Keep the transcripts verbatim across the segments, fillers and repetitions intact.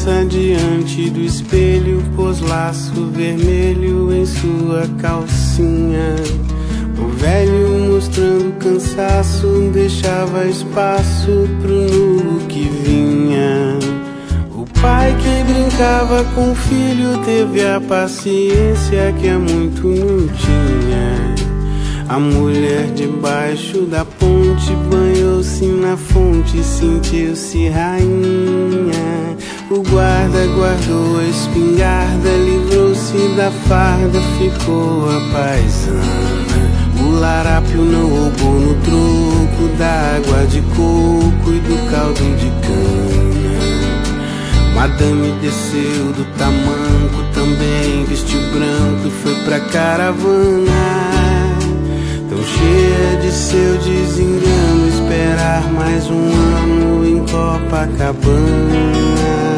moça diante do espelho pôs laço vermelho em sua calcinha. O velho, mostrando cansaço, deixava espaço pro nulo que vinha. O pai que brincava com o filho teve a paciência que há muito não tinha. A mulher debaixo da ponte banhou-se na fonte, sentiu-se rainha. O guarda guardou a espingarda, livrou-se da farda, ficou a paisana. O larápio não roubou no troco da água de coco e do caldo de cana. Madame desceu do tamanco, também vestiu branco e foi pra caravana. Tão cheia de seu desengano, esperar mais um ano em Copacabana.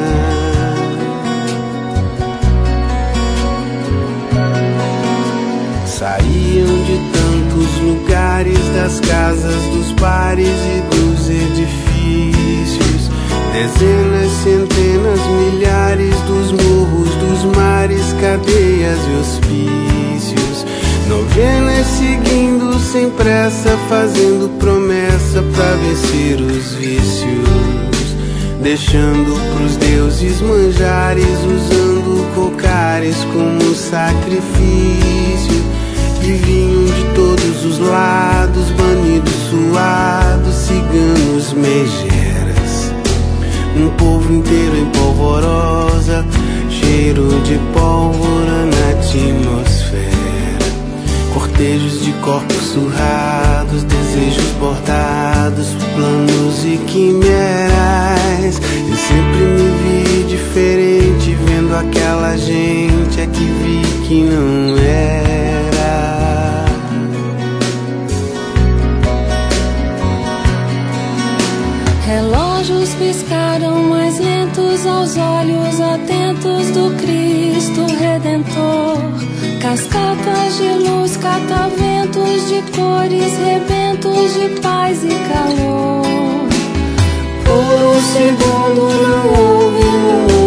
Saíam de tantos lugares, das casas, dos bares e dos edifícios. Dezenas, centenas, milhares dos morros, dos mares, cadeias e hospícios. Novenas seguindo sem pressa, fazendo promessa pra vencer os vícios. Deixando pros deuses manjares, usando cocares como sacrifício. Viviam de todos os lados, banidos, suados, ciganos, megeras. Um povo inteiro em polvorosa, cheiro de pólvora na atmosfera. Cortejos de corpos surrados, desejos bordados, planos e quimeras. Eu sempre me vi diferente, vendo aquela gente, é que vi que não era. Relógios piscaram mais lentos aos olhos atentos do Cristo Redentor. Cascatas de luz, cataventos de cores, rebentos de paz e calor. Por um segundo não houve um